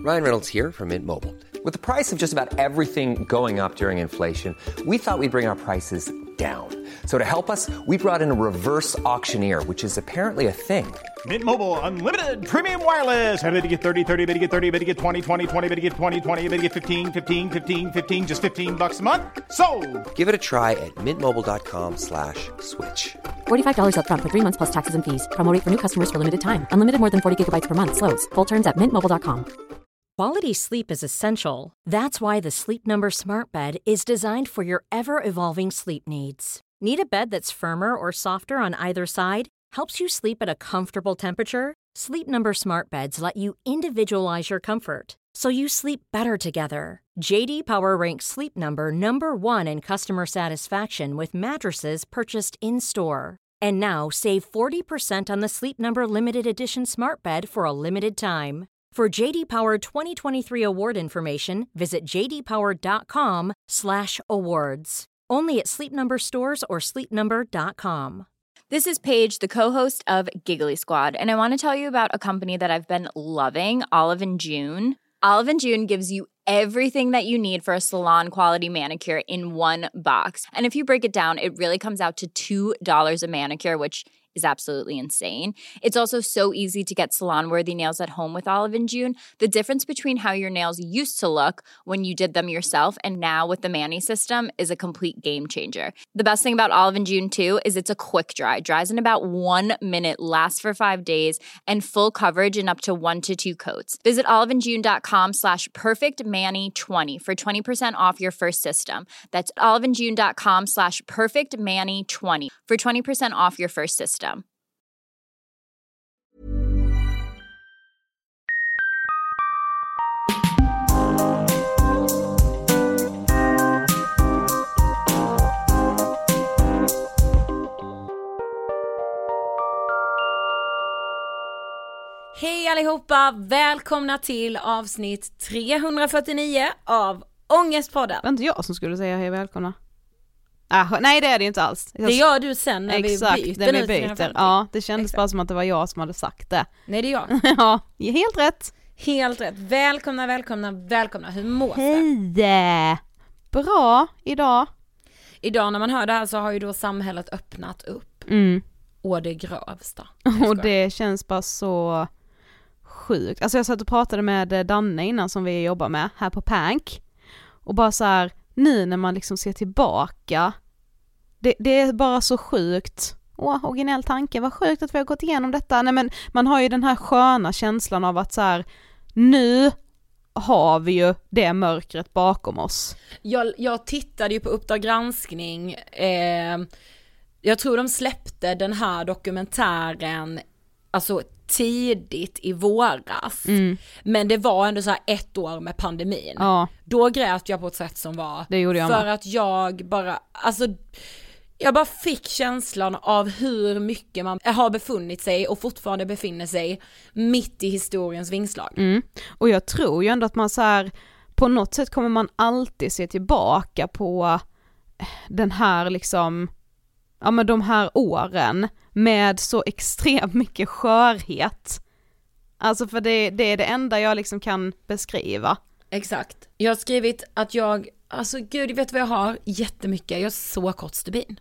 Ryan Reynolds here from Mint Mobile. With the price of just about everything going up during inflation, we thought we'd bring our prices down. So to help us, we brought in a reverse auctioneer, which is apparently a thing. Mint Mobile Unlimited Premium Wireless. How to get 30, 30, bit to get 30, bit to get 20, 20, 20, bit to get 20, 20, bit to get 15, 15, 15, 15, just $15 a month? Sold! Give it a try at mintmobile.com/switch. $45 up front for 3 months plus taxes and fees. Promo rate for new customers for limited time. Unlimited more than 40 gigabytes per month. Slows full terms at mintmobile.com. Quality sleep is essential. That's why the Sleep Number Smart Bed is designed for your ever-evolving sleep needs. Need a bed that's firmer or softer on either side? Helps you sleep at a comfortable temperature? Sleep Number Smart Beds let you individualize your comfort, so you sleep better together. JD Power ranks Sleep Number #1 in customer satisfaction with mattresses purchased in-store. And now, save 40% on the Sleep Number Limited Edition Smart Bed for a limited time. For JD Power 2023 award information, visit jdpower.com/awards. Only at Sleep Number stores or sleepnumber.com. This is Paige, the co-host of Giggly Squad, and I want to tell you about a company that I've been loving, Olive & June. Olive & June gives you everything that you need for a salon-quality manicure in one box. And if you break it down, it really comes out to $2 a manicure, which is absolutely insane. It's also so easy to get salon-worthy nails at home with Olive & June. The difference between how your nails used to look when you did them yourself and now with the Mani system is a complete game changer. The best thing about Olive & June, too, is it's a quick dry. Dries in about 1 minute, lasts for 5 days, and full coverage in up to 1 to 2 coats. Visit oliveandjune.com/perfectmani20 for 20% off your first system. That's oliveandjune.com/perfectmani20 for 20% off your first system. Hej allihopa, välkomna till avsnitt 349 av Ångestpodden. Det var inte jag som skulle säga hej välkomna. Nej, det är det inte alls. Det gör du sen när exakt, vi byter. När vi byter. Ja, det kändes bara som att det var jag som hade sagt det. Nej, det är jag. Ja, helt rätt. Helt rätt. Välkomna. Hur mår det? Hej! Bra idag. Idag när man hör det här så har ju då samhället öppnat upp. Och det grövsta. Och det känns bara så sjukt. Alltså jag satt och pratade med Danne innan som vi jobbar med här på Pank. Och bara så här, nu när man liksom ser tillbaka, det är bara så sjukt. Originell tanke, vad sjukt att vi har gått igenom detta. Nej, men man har ju den här sköna känslan av att så här, nu har vi ju det mörkret bakom oss. Jag tittade ju på Uppdrag granskning. Jag tror de släppte den här dokumentären alltså tidigt i våras. Men det var ändå så här 1 år med pandemin. Ja. Då grät jag på ett sätt som var det gjorde jag för med. Att jag bara fick känslan av hur mycket man har befunnit sig och fortfarande befinner sig mitt i historiens vingslag. Och jag tror ju ändå att man så här, på något sätt kommer man alltid se tillbaka på den här liksom, ja men de här åren med så extremt mycket skörhet. Alltså för det är det enda jag liksom kan beskriva. Exakt. Jag har skrivit att alltså gud, vet vad jag har? Jättemycket. Jag har så kort stubin.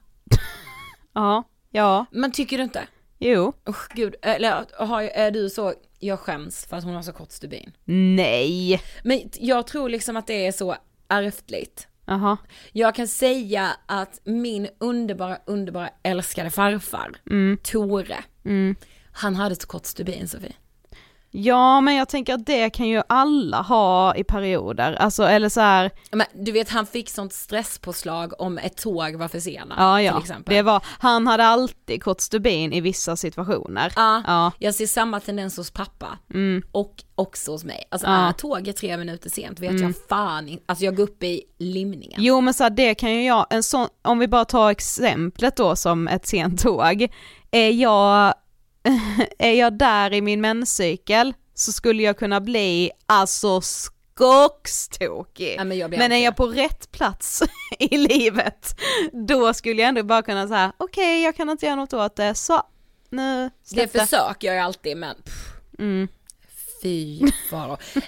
Ja. Men tycker du inte? Jo. Gud, eller är du så, jag skäms för att hon har så kort stubin? Nej. Men jag tror liksom att det är så ärftligt. Aha. Jag kan säga att min underbara älskade farfar, Tore, han hade så kort stubin, Sofie. Ja, men jag tänker att det kan ju alla ha i perioder. Alltså, eller så här. Men du vet, han fick sånt stresspåslag om ett tåg var försenat, till exempel. Han hade alltid kort stubin i vissa situationer. Ja. Jag ser samma tendens hos pappa. Och också hos mig. Alltså är tåget 3 minuter sent vet jag fan inte. Alltså jag går upp i limningen. Jo, men så här, det kan ju jag, om vi bara tar exemplet då som ett sent tåg. Är jag där i min menscykel så skulle jag kunna bli alltså skogstokig. Ja, men är jag på rätt plats i livet, då skulle jag ändå bara kunna säga okej, jag kan inte göra något åt det, så nu det försöker jag ju alltid, men fy faro.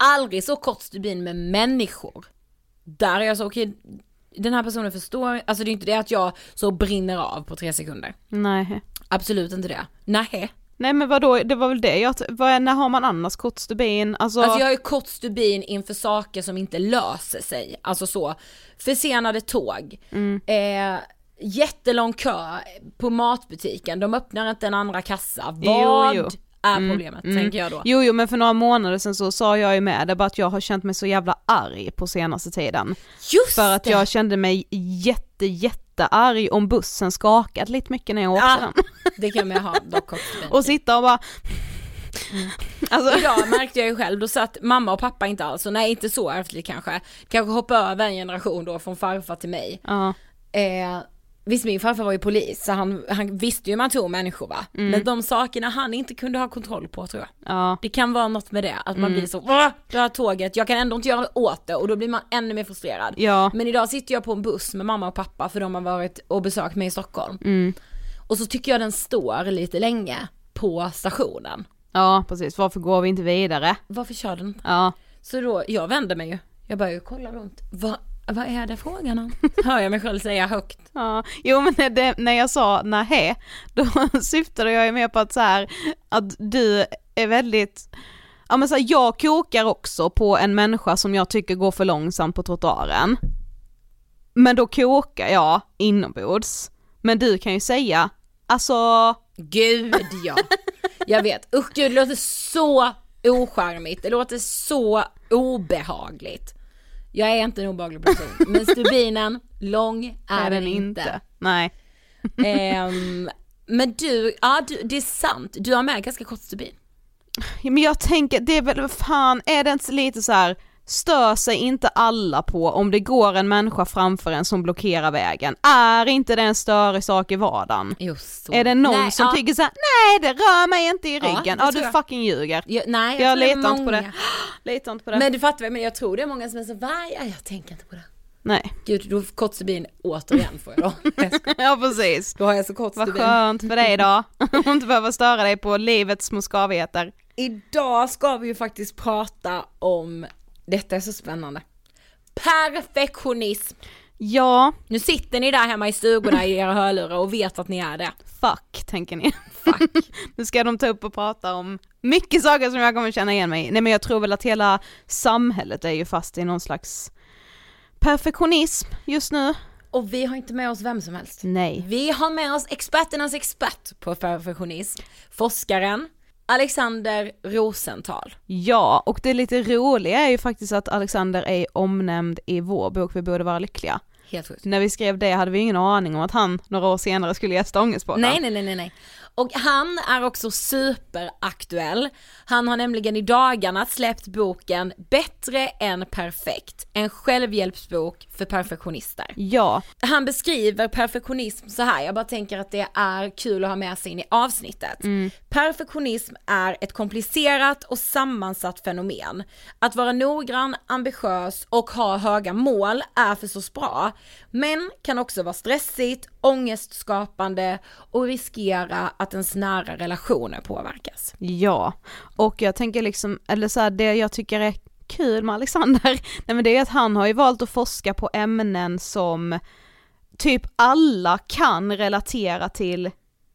aldrig så kort stubin med människor. Där är jag så okej, den här personen förstår, alltså det är inte det att jag så brinner av på 3 sekunder. Nej. Absolut inte det. Nej men vadå, det var väl det. När har man annars kort stubin? Alltså jag har ju kort stubin inför saker som inte löser sig. Alltså så, försenade tåg. Jättelång kö på matbutiken. De öppnar inte en andra kassa. Vad är problemet, tänker jag då? Jo, men för några månader sedan så sa jag ju med det, bara att jag har känt mig så jävla arg på senaste tiden. Just för att jag kände mig jättearg om bussen skakat lite mycket när jag åkte den. Det kan man ha dock också. Och sitta och bara alltså. Idag märkte jag ju själv, då satt mamma och pappa inte alls, och nej, inte så ärftligt kanske hoppa över en generation då från farfar till mig. Visst, min farfar var ju polis, så han visste ju hur man tog människor, va? Men de sakerna han inte kunde ha kontroll på, tror jag. Det kan vara något med det, att man blir så, det här tåget, jag kan ändå inte göra det åt det, och då blir man ännu mer frustrerad. Men idag sitter jag på en buss med mamma och pappa, för de har varit och besökt mig i Stockholm. Och så tycker jag den står lite länge på stationen. Ja, precis. Varför går vi inte vidare? Varför kör den? Ja. Så då, jag vänder mig ju. Jag börjar ju kolla runt. Vad är det frågan om? Hör jag mig själv säga högt. Ja, jo, men när jag sa nej, då syftade jag ju mer på att så här, att du är väldigt, ja men så här, jag kokar också på en människa som jag tycker går för långsamt på trottoaren. Men då kokar jag inombords. Men du kan ju säga, alltså, gud ja. Jag vet, gud, det låter så ocharmigt. Det låter så obehagligt. Jag är inte en obehaglig person. Men stubinen, lång är den inte. Nej. Men du, det är sant. Du har med ganska kort stubin. Ja, men jag tänker, det är väl, fan, är det inte lite så här, stör sig inte alla på om det går en människa framför en som blockerar vägen? Är inte det en större sak i vardagen? Just så. Är det någon som tycker så här, nej, det rör mig inte i ryggen. Ja, du fucking ljuger. Nej, jag litar inte på det. Litar inte på det. Men du fattar väl, men jag tror det är många som är så, jag tänker inte på det. Nej. Gud, då kort stubin återigen får jag då. Ja, precis. Då har jag så kort stubin. Vad skönt för dig då. Om inte behöver störa dig på livets små skavigheter. Idag ska vi ju faktiskt prata om, detta är så spännande, perfektionism. Ja. Nu sitter ni där hemma i stugorna i era hörlurar och vet att ni är det. Fuck, tänker ni. Fuck. Nu ska de ta upp och prata om mycket saker som jag kommer känna igen mig i. Nej, men jag tror väl att hela samhället är ju fast i någon slags perfektionism just nu. Och vi har inte med oss vem som helst. Nej. Vi har med oss experternas expert på perfektionism. Forskaren Alexander Rosenthal. Ja, och det lite roliga är ju faktiskt att Alexander är omnämnd i vår bok Vi borde vara lyckliga. Helt sjukt. När vi skrev det hade vi ingen aning om att han några år senare skulle gästa Ångestpodden. Nej. Och han är också superaktuell. Han har nämligen i dagarna släppt boken Bättre än perfekt. En självhjälpsbok för perfektionister. Ja. Han beskriver perfektionism så här. Jag bara tänker att det är kul att ha med sig in i avsnittet. Perfektionism är ett komplicerat och sammansatt fenomen. Att vara noggrann, ambitiös och ha höga mål är förstås bra. Men kan också vara stressigt, ångestskapande och riskera att ens nära relationer påverkas. Ja, och jag tänker liksom, eller så här, det jag tycker är kul med Alexander, nej men det är att han har ju valt att forska på ämnen som typ alla kan relatera till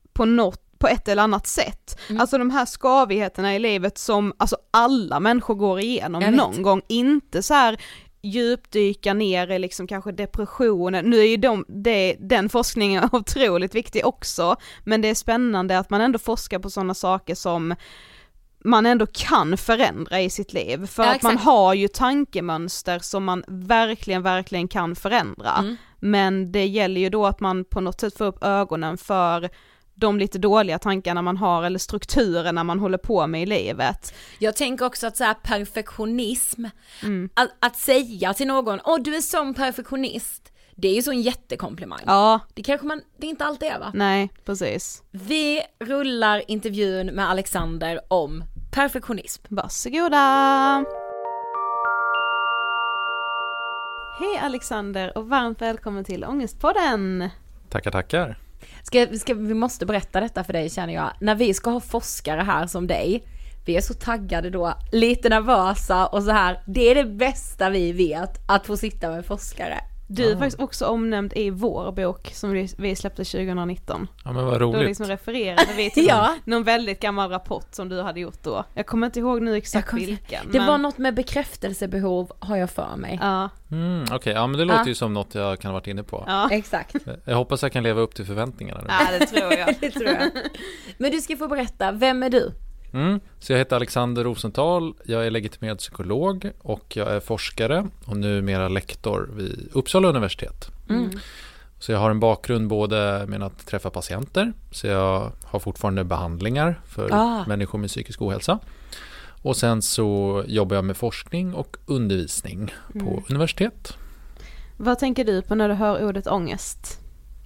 på ett eller annat sätt. Alltså de här skavigheterna i livet som alltså alla människor går igenom någon gång, inte så här djupdyka ner i liksom kanske depressionen. Nu är ju den forskningen otroligt viktig också, men det är spännande att man ändå forskar på sådana saker som man ändå kan förändra i sitt liv, för att man har ju tankemönster som man verkligen kan förändra, men det gäller ju då att man på något sätt får upp ögonen för de lite dåliga tankarna man har eller strukturerna man håller på med i livet. Jag tänker också att så här perfektionism, att säga till någon, du är som perfektionist, det är ju så en jättekomplimang. Ja. Det är inte allt det, va? Nej, precis. Vi rullar intervjun med Alexander om perfektionism. Varsågoda! Hej Alexander och varmt välkommen till Ångestpodden. Tackar. Vi måste berätta detta för dig, känner jag. När vi ska ha forskare här som dig, vi är så taggade då, lite nervösa och så här. Det är det bästa vi vet, att få sitta med forskare. Du är faktiskt också omnämnd i vår bok som vi släppte 2019. Ja, men vad roligt. Då liksom refererade vi till någon väldigt gammal rapport som du hade gjort då. Jag kommer inte ihåg nu exakt vilken. Det var något med bekräftelsebehov, har jag för mig. Ja. Okej, men det låter ju som något jag kan ha varit inne på. Ja, exakt. Jag hoppas jag kan leva upp till förväntningarna nu. Ja, det tror jag. Det tror jag. Men du ska få berätta, vem är du? Så jag heter Alexander Rosenthal, jag är legitimerad psykolog och jag är forskare och numera lektor vid Uppsala universitet. Så jag har en bakgrund både med att träffa patienter, så jag har fortfarande behandlingar för människor med psykisk ohälsa. Och sen så jobbar jag med forskning och undervisning på universitet. Vad tänker du på när du hör ordet ångest?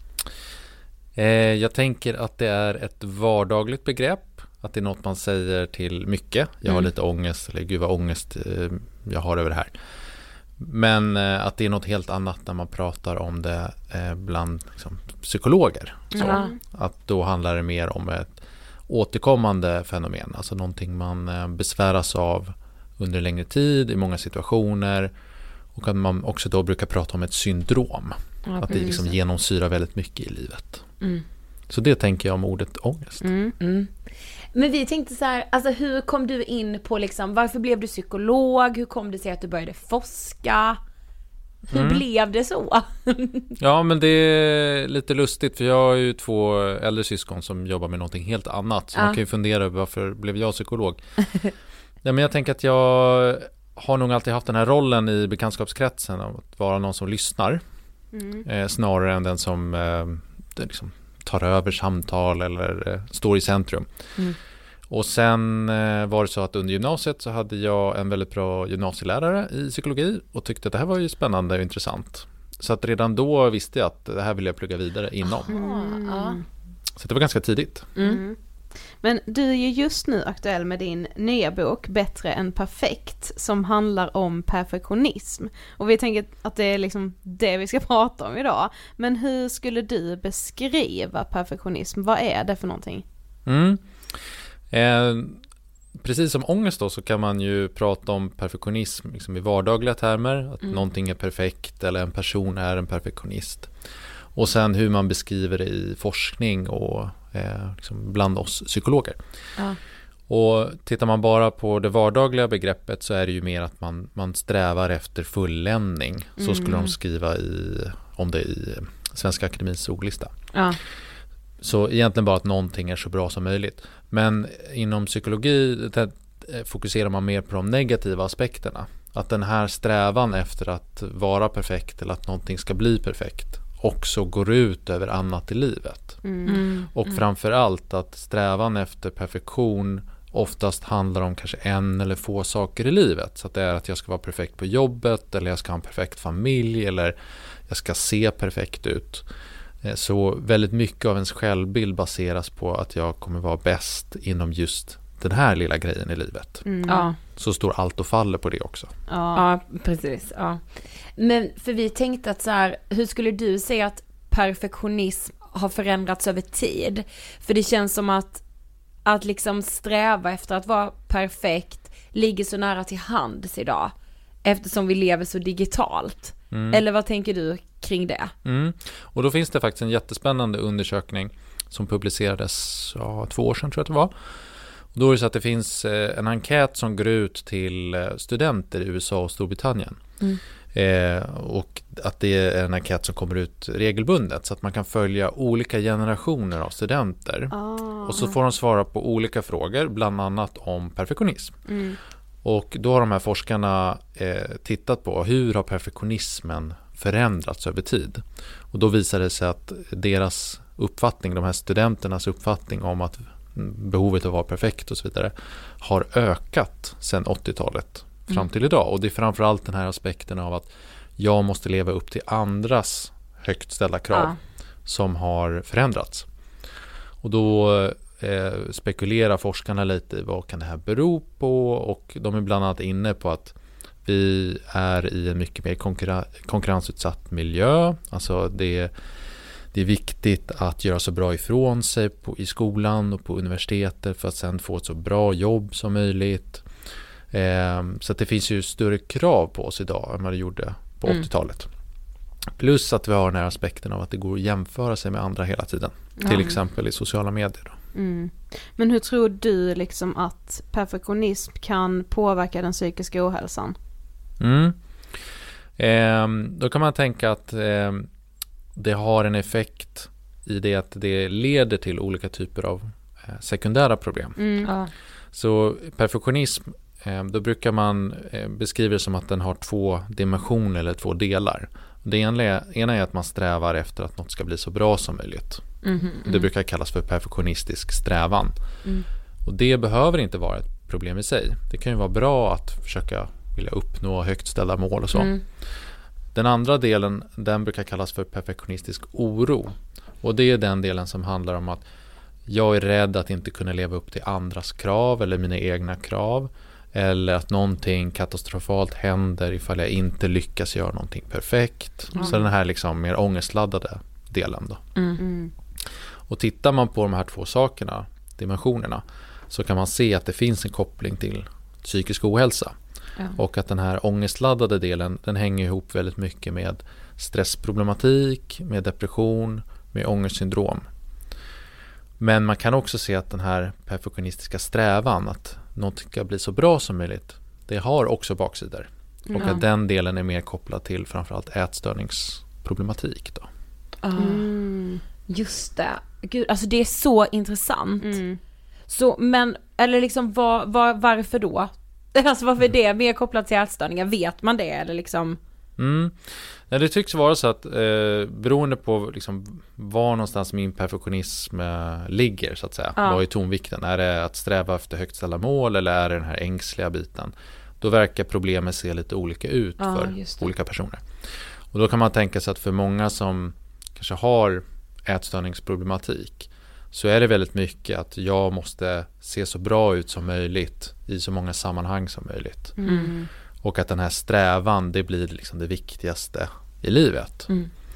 Jag tänker att det är ett vardagligt begrepp. Att det är något man säger till mycket. Jag har lite ångest, eller gud vad ångest jag har över det här. Men att det är något helt annat när man pratar om det bland liksom, psykologer. Så, att då handlar det mer om ett återkommande fenomen. Alltså någonting man besväras av under längre tid, i många situationer. Och att man också då brukar prata om ett syndrom. Att det liksom genomsyrar väldigt mycket i livet. Så det tänker jag om ordet ångest. Men vi tänkte så här, alltså hur kom du in på liksom, varför blev du psykolog? Hur kom det sig att du började forska? Hur blev det så? Ja, men det är lite lustigt för jag har ju 2 äldre syskon som jobbar med någonting helt annat. Så man kan ju fundera över varför blev jag psykolog? Ja, men jag tänker att jag har nog alltid haft den här rollen i bekantskapskretsen av att vara någon som lyssnar. Snarare än den som liksom tar över samtal eller står i centrum. Och sen var det så att under gymnasiet så hade jag en väldigt bra gymnasielärare i psykologi och tyckte att det här var ju spännande och intressant. Så att redan då visste jag att det här vill jag plugga vidare inom. Så det var ganska tidigt. Men du är ju just nu aktuell med din nya bok Bättre än perfekt, som handlar om perfektionism. Och vi tänker att det är liksom det vi ska prata om idag. Men hur skulle du beskriva perfektionism? Vad är det för någonting? Precis som ångest då, så kan man ju prata om perfektionism liksom i vardagliga termer. Att någonting är perfekt eller en person är en perfektionist. Och sen hur man beskriver det i forskning och liksom bland oss psykologer. Och tittar man bara på det vardagliga begreppet så är det ju mer att man strävar efter fulländning. Så skulle de skriva om det i Svenska Akademins ordlista. Så egentligen bara att någonting är så bra som möjligt. Men inom psykologi fokuserar man mer på de negativa aspekterna. Att den här strävan efter att vara perfekt eller att någonting ska bli perfekt också går ut över annat i livet. Och framförallt att strävan efter perfektion oftast handlar om kanske en eller få saker i livet. Så att det är att jag ska vara perfekt på jobbet, eller jag ska ha en perfekt familj, eller jag ska se perfekt ut. Så väldigt mycket av ens självbild baseras på att jag kommer vara bäst inom just den här lilla grejen i livet. Så står allt och faller på det också. Ja, precis. Ja. Men för vi tänkte att så här, hur skulle du säga att perfektionism har förändrats över tid? För det känns som att liksom sträva efter att vara perfekt ligger så nära till hands idag, eftersom vi lever så digitalt. Eller vad tänker du kring det? Och då finns det faktiskt en jättespännande undersökning som publicerades 2 år sedan tror jag att det var. Och då är det så att det finns en enkät som går ut till studenter i USA och Storbritannien. Och att det är en enkät som kommer ut regelbundet så att man kan följa olika generationer av studenter. Och så får de svara på olika frågor, bland annat om perfektionism. Och då har de här forskarna tittat på hur har perfektionismen förändrats över tid. Och då visar det sig att deras uppfattning, de här studenternas uppfattning om att behovet av att vara perfekt och så vidare har ökat sedan 80-talet fram till idag. Och det är framförallt den här aspekten av att jag måste leva upp till andras högt ställda krav som har förändrats. Och då spekulerar forskarna lite i vad kan det här bero på, och de är bland annat inne på att vi är i en mycket mer konkurrensutsatt miljö. Alltså det Det är viktigt att göra så bra ifrån sig i skolan och på universitetet för att sen få ett så bra jobb som möjligt. Så att det finns ju större krav på oss idag än vad det gjorde på 80-talet. Plus att vi har den här aspekten av att det går att jämföra sig med andra hela tiden. Till exempel i sociala medier. Då. Men hur tror du liksom att perfektionism kan påverka den psykiska ohälsan? Då kan man tänka att det har en effekt i det att det leder till olika typer av sekundära problem. Så perfektionism, då brukar man beskriva det som att den har 2 dimensioner eller 2 delar. Det ena är att man strävar efter att något ska bli så bra som möjligt. Det brukar kallas för perfektionistisk strävan. Och det behöver inte vara ett problem i sig. Det kan ju vara bra att försöka vilja uppnå högt ställda mål och så. Den andra delen, den brukar kallas för perfektionistisk oro. Och det är den delen som handlar om att jag är rädd att inte kunna leva upp till andras krav eller mina egna krav. Eller att någonting katastrofalt händer ifall jag inte lyckas göra någonting perfekt. Så den här liksom mer ångestladdade delen då. Och tittar man på de här 2 sakerna, dimensionerna, så kan man se att det finns en koppling till psykisk ohälsa. Och att den här ångestladdade delen, den hänger ihop väldigt mycket med stressproblematik, med depression, med ångestsyndrom. Men man kan också se att den här perfektionistiska strävan att något ska bli så bra som möjligt, det har också baksidor. Och att den delen är mer kopplad till framförallt ätstörningsproblematik då. Just det. Gud, alltså det är så intressant. Så, men, eller liksom varför då? Alltså varför är det mer kopplat till ätstörningar? Vet man det eller liksom? Nej, det tycks vara så att beroende på liksom, var någonstans min perfektionism ligger så att säga. Vad är tonvikten? Är det att sträva efter högt ställda mål eller är det den här ängsliga biten? Då verkar problemet se lite olika ut för olika personer. Och då kan man tänka sig att för många som kanske har ätstörningsproblematik så är det väldigt mycket att jag måste se så bra ut som möjligt i så många sammanhang som möjligt. Och att den här strävan, det blir liksom det viktigaste i livet.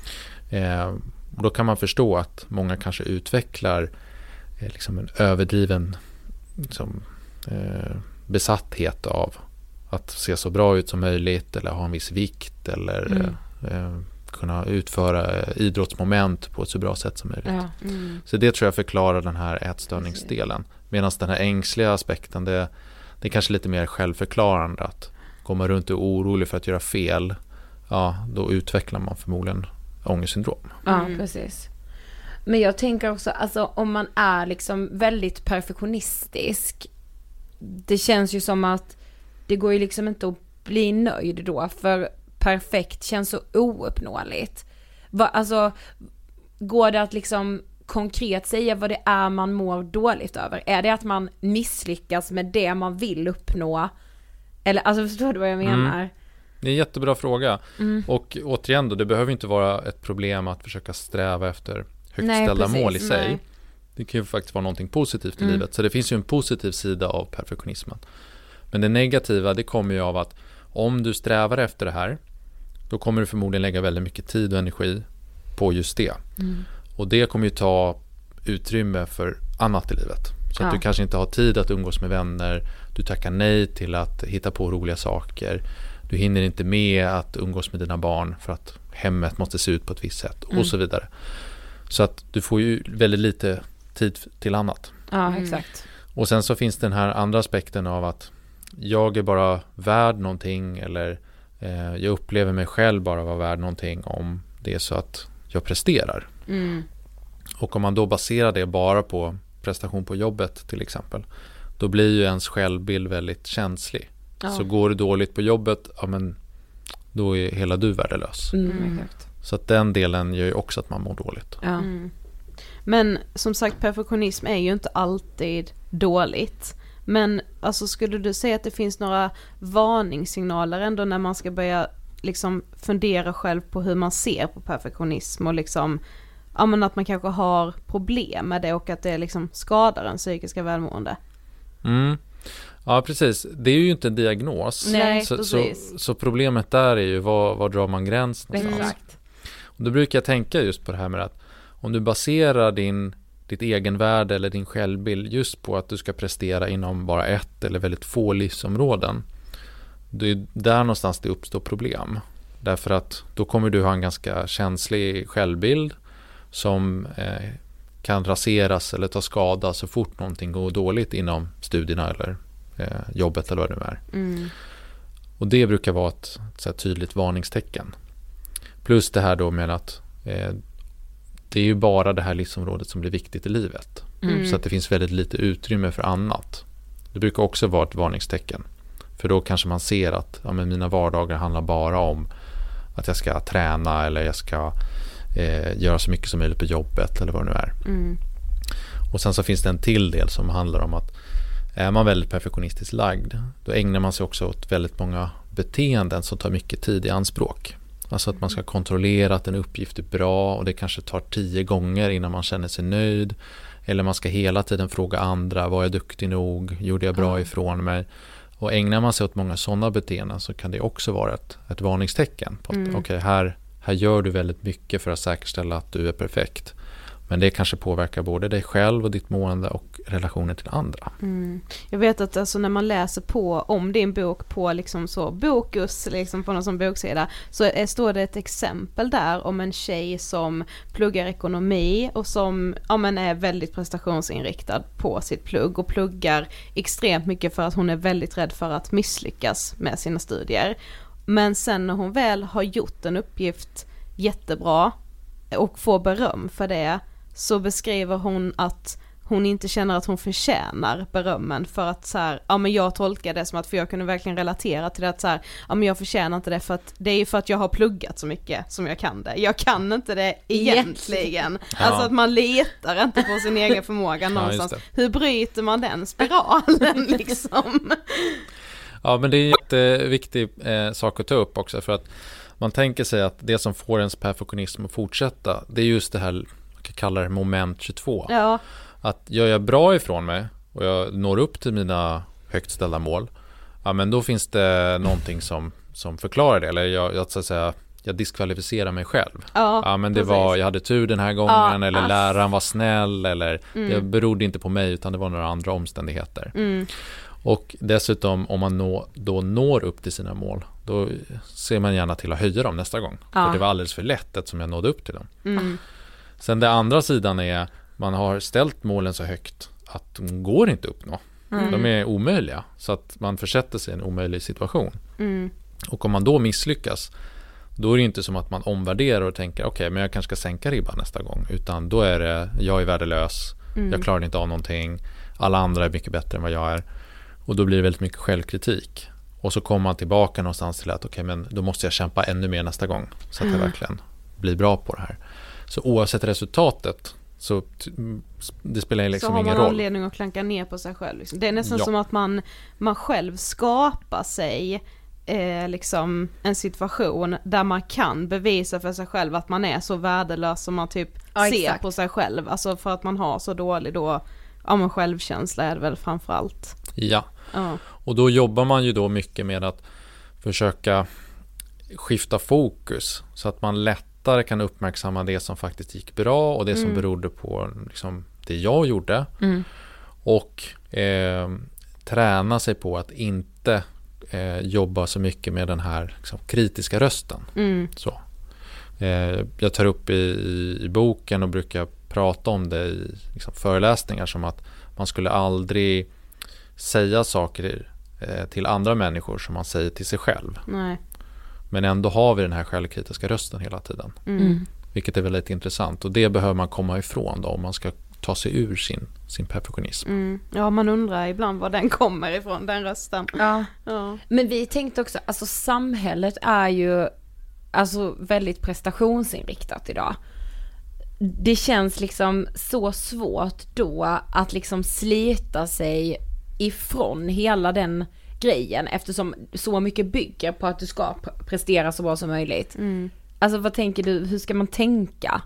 Och då kan man förstå att många kanske utvecklar liksom en överdriven liksom, besatthet av att se så bra ut som möjligt eller ha en viss vikt eller kunna utföra idrottsmoment på ett så bra sätt som möjligt. Så det tror jag förklarar den här ätstörningsdelen. Medan den här ängsliga aspekten, det är kanske lite mer självförklarande att komma runt och orolig för att göra fel, då utvecklar man förmodligen ångestsyndrom. Ja, precis. Men jag tänker också, alltså om man är liksom väldigt perfektionistisk, det känns ju som att det går ju liksom inte att bli nöjd då, för perfekt känns så ouppnåeligt. Alltså, går det att liksom konkret säga vad det är man mår dåligt över? Är det att man misslyckas med det man vill uppnå? Eller, alltså förstår du vad jag menar? Det är en jättebra fråga. Och återigen då, det behöver inte vara ett problem att försöka sträva efter högt ställda mål i sig. Nej. Det kan ju faktiskt vara någonting positivt i livet. Så det finns ju en positiv sida av perfektionismen. Men det negativa, det kommer ju av att om du strävar efter det här, då kommer du förmodligen lägga väldigt mycket tid och energi på just det. Och det kommer ju ta utrymme för annat i livet. Så att du kanske inte har tid att umgås med vänner. Du tackar nej till att hitta på roliga saker. Du hinner inte med att umgås med dina barn för att hemmet måste se ut på ett visst sätt och så vidare. Så att du får ju väldigt lite tid till annat. Ja, exakt. Och sen så finns den här andra aspekten av att jag är bara värd någonting eller jag upplever mig själv bara vara värd någonting om det är så att jag presterar. Och om man då baserar det bara på prestation på jobbet till exempel, då blir ju ens självbild väldigt känslig. Så går det dåligt på jobbet, men då är hela du värdelös. Så att den delen gör ju också att man mår dåligt. Men som sagt, perfektionism är ju inte alltid dåligt. Men alltså, skulle du säga att det finns några varningssignaler ändå när man ska börja liksom fundera själv på hur man ser på perfektionism och liksom, men att man kanske har problem med det och att det liksom skadar en psykiska välmående? Ja, precis. Det är ju inte en diagnos. Nej, så problemet där är ju var drar man gränsen någonstans. Och då brukar jag tänka just på det här med att om du baserar ditt egenvärde eller din självbild just på att du ska prestera inom bara ett eller väldigt få livsområden, det är där någonstans det uppstår problem. Därför att då kommer du ha en ganska känslig självbild som kan raseras eller ta skada så fort någonting går dåligt inom studierna eller jobbet eller vad det nu är. Och det brukar vara ett så här tydligt varningstecken. Plus det här då med att det är ju bara det här livsområdet som blir viktigt i livet. Så att det finns väldigt lite utrymme för annat. Det brukar också vara ett varningstecken. För då kanske man ser att men mina vardagar handlar bara om att jag ska träna eller jag ska göra så mycket som möjligt på jobbet eller vad det nu är. Och sen så finns det en till del som handlar om att är man väldigt perfektionistiskt lagd, då ägnar man sig också åt väldigt många beteenden som tar mycket tid i anspråk. Alltså att man ska kontrollera att en uppgift är bra och det kanske tar 10 gånger innan man känner sig nöjd. Eller man ska hela tiden fråga andra, var jag duktig nog? Gjorde jag bra ifrån mig? Och ägnar man sig åt många sådana beteenden så kan det också vara ett varningstecken på att okej, här gör du väldigt mycket för att säkerställa att du är perfekt. Men det kanske påverkar både dig själv och ditt mående och relationer till andra. Jag vet att alltså, när man läser på om din bok på liksom så Bokus liksom på någon sån boksida så står det ett exempel där om en tjej som pluggar ekonomi och som är väldigt prestationsinriktad på sitt plugg och pluggar extremt mycket för att hon är väldigt rädd för att misslyckas med sina studier. Men sen när hon väl har gjort en uppgift jättebra och får beröm för det, så beskriver hon att hon inte känner att hon förtjänar berömmen för att så här, men jag tolkar det som att, för jag kunde verkligen relatera till det, att så här, men jag förtjänar inte det för att det är ju för att jag har pluggat så mycket som jag kan det. Jag kan inte det egentligen. Alltså att man letar inte på sin egen förmåga någonstans. Hur bryter man den spiralen liksom? Ja, men det är en jätteviktig sak att ta upp också, för att man tänker sig att det som får ens perfektionism att fortsätta, det är just det här, man kan kalla det moment 22. Ja. Att gör jag bra ifrån mig och jag når upp till mina högt ställda mål, men då finns det någonting som förklarar det. Eller jag diskvalificerar mig själv. Men det var, jag hade tur den här gången, eller läraren var snäll, eller det berodde inte på mig utan det var några andra omständigheter. Och dessutom om man då når upp till sina mål, då ser man gärna till att höja dem nästa gång. För det var alldeles för lätt eftersom jag nådde upp till dem. Sen den andra sidan är, man har ställt målen så högt att de går inte upp nå. De är omöjliga, så att man försätter sig i en omöjlig situation. Och om man då misslyckas, då är det inte som att man omvärderar och tänker okej, men jag kanske ska sänka ribban nästa gång, utan då är det, jag är värdelös, jag klarar inte av någonting, alla andra är mycket bättre än vad jag är. Och då blir det väldigt mycket självkritik. Och så kommer man tillbaka någonstans till att okej, men då måste jag kämpa ännu mer nästa gång så att jag verkligen blir bra på det här. Så oavsett resultatet, så det spelar liksom ingen roll. Så har man anledning att klanka ner på sig själv. Liksom. Det är nästan som att man själv skapar sig liksom en situation där man kan bevisa för sig själv att man är så värdelös som man typ ser på sig själv. Alltså för att man har så dålig då, men självkänsla är det väl framförallt. Ja, och då jobbar man ju då mycket med att försöka skifta fokus så att man lättare kan uppmärksamma det som faktiskt gick bra och det som berodde på liksom, det jag gjorde. Och träna sig på att inte jobba så mycket med den här liksom, kritiska rösten. Så. Jag tar upp i boken och brukar prata om det i liksom, föreläsningar som att man skulle aldrig säga saker till andra människor som man säger till sig själv. Nej. Men ändå har vi den här självkritiska rösten hela tiden. Vilket är väldigt intressant. Och det behöver man komma ifrån då, om man ska ta sig ur sin perfektionism. Ja, man undrar ibland var den kommer ifrån, den rösten. Ja. Men vi tänkte också, alltså samhället är ju alltså väldigt prestationsinriktat idag. Det känns liksom så svårt då att liksom slita sig ifrån hela den grejen, eftersom så mycket bygger på att du ska prestera så bra som möjligt. Alltså vad tänker du, hur ska man tänka?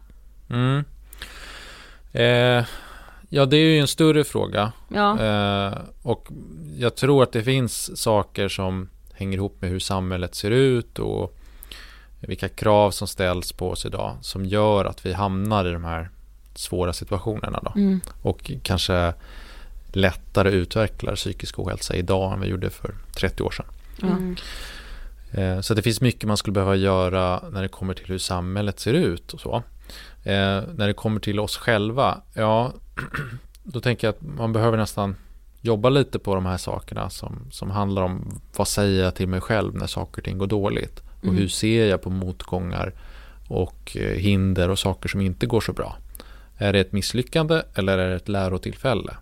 Ja, det är ju en större fråga. Och jag tror att det finns saker som hänger ihop med hur samhället ser ut och vilka krav som ställs på oss idag som gör att vi hamnar i de här svåra situationerna då. Och kanske lättare utvecklar psykisk ohälsa idag än vi gjorde för 30 år sedan. Så det finns mycket man skulle behöva göra när det kommer till hur samhället ser ut och så. När det kommer till oss själva, då tänker jag att man behöver nästan jobba lite på de här sakerna som handlar om vad säger jag till mig själv när saker och ting går dåligt. Och hur ser jag på motgångar och hinder och saker som inte går så bra. Är det ett misslyckande eller är det ett lärotillfälle?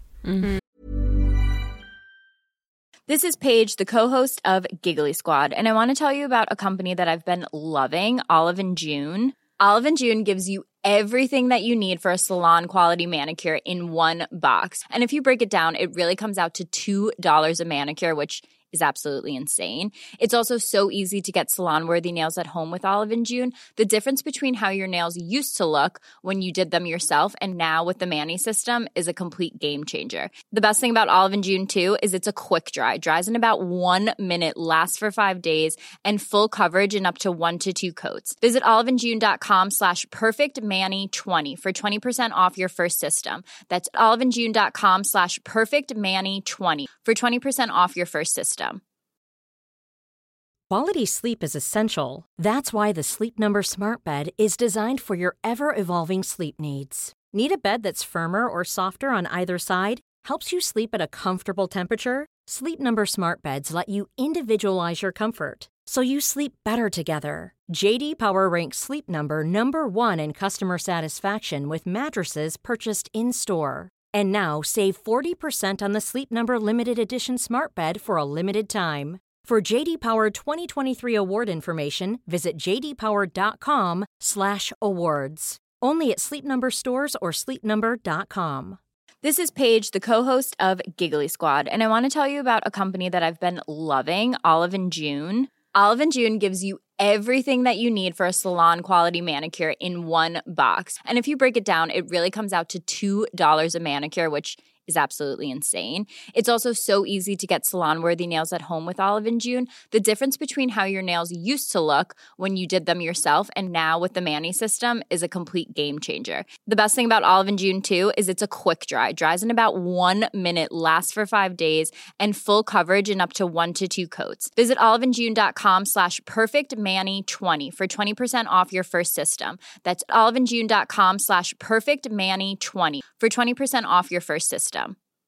This is Paige, the co-host of Giggly Squad, and I want to tell you about a company that I've been loving, Olive & June. Olive & June gives you everything that you need for a salon-quality manicure in one box. And if you break it down, it really comes out to $2 a manicure, which is absolutely insane. It's also so easy to get salon-worthy nails at home with Olive & June. The difference between how your nails used to look when you did them yourself and now with the Mani system is a complete game changer. The best thing about Olive & June too is it's a quick dry. Dries in about 1 minute, lasts for 5 days, and full coverage in up to 1 to 2 coats. Visit oliveandjune.com/perfectmani20 for 20% off your first system. That's oliveandjune.com/perfectmani20 for 20% off your first system. Quality sleep is essential. That's why the Sleep Number Smart Bed is designed for your ever-evolving sleep needs. Need a bed that's firmer or softer on either side? Helps you sleep at a comfortable temperature? Sleep Number Smart Beds let you individualize your comfort, so you sleep better together. JD Power ranks Sleep Number #1 in customer satisfaction with mattresses purchased in-store. And now, save 40% on the Sleep Number Limited Edition Smart Bed for a limited time. For JD Power 2023 award information, visit jdpower.com/awards. Only at Sleep Number stores or sleepnumber.com. This is Paige, the co-host of Giggly Squad, and I want to tell you about a company that I've been loving, Olive & June. Olive & June gives you everything that you need for a salon-quality manicure in one box. And if you break it down, it really comes out to $2 a manicure, which is absolutely insane. It's also so easy to get salon-worthy nails at home with Olive & June. The difference between how your nails used to look when you did them yourself and now with the Mani system is a complete game changer. The best thing about Olive & June too is it's a quick dry. Dries in about 1 minute, lasts for 5 days, and full coverage in up to 1 to 2 coats. Visit oliveandjune.com/perfectmani20 for 20% off your first system. That's oliveandjune.com/perfectmani20 for 20% off your first system.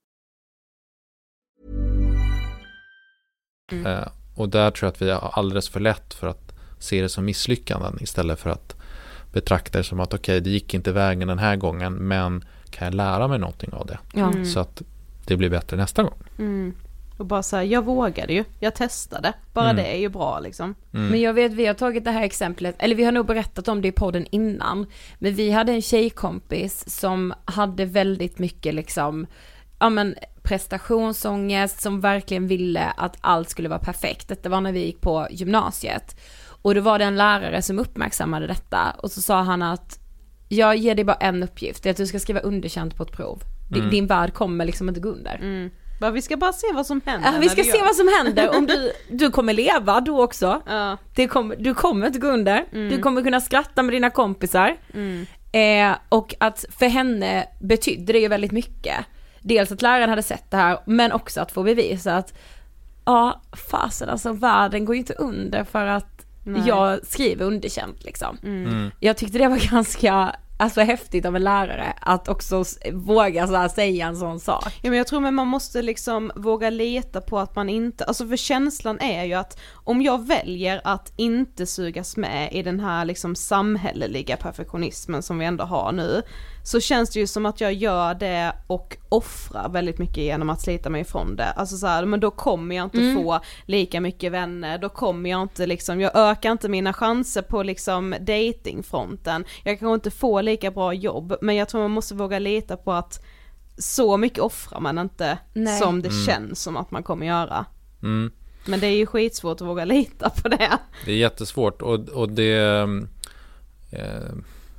Och där tror jag att vi har alldeles för lätt för att se det som misslyckanden istället för att betrakta det som att okej, det gick inte vägen den här gången, men kan jag lära mig någonting av det? Så att det blir bättre nästa gång. Och bara säga, jag vågade ju, jag testade. Bara det är ju bra liksom. Men jag vet, vi har tagit det här exemplet, eller vi har nog berättat om det i podden innan, men vi hade en tjejkompis som hade väldigt mycket liksom, prestationsångest, som verkligen ville att allt skulle vara perfekt. Detta var när vi gick på gymnasiet. Och då var det en lärare som uppmärksammade detta, och så sa han att jag ger dig bara en uppgift, det är att du ska skriva underkänt på ett prov. Din värld kommer liksom inte gå under. Vi ska bara se vad som händer. Vi ska se vad som händer. Om du kommer leva då också. Du kommer inte gå under. Du kommer kunna skratta med dina kompisar. Och att för henne betydde det ju väldigt mycket. Dels att läraren hade sett det här, men också att få bevisa att fasen, alltså världen går ju inte under för att jag skriver underkänt liksom. Jag tyckte det var ganska häftigt av en lärare att också våga så här säga en sån sak. Ja, men jag tror att man måste liksom våga leta på att man inte, alltså för känslan är ju att om jag väljer att inte sugas med i den här liksom samhälleliga perfektionismen som vi ändå har nu, så känns det ju som att jag gör det och offrar väldigt mycket genom att slita mig ifrån det. Alltså så här, men då kommer jag inte få lika mycket vänner, då kommer jag inte liksom, jag ökar inte mina chanser på liksom datingfronten, jag kan inte få lika bra jobb, men jag tror man måste våga lita på att så mycket offrar man inte som det känns som att man kommer göra. Men det är ju skitsvårt att våga lita på det. Det är jättesvårt och det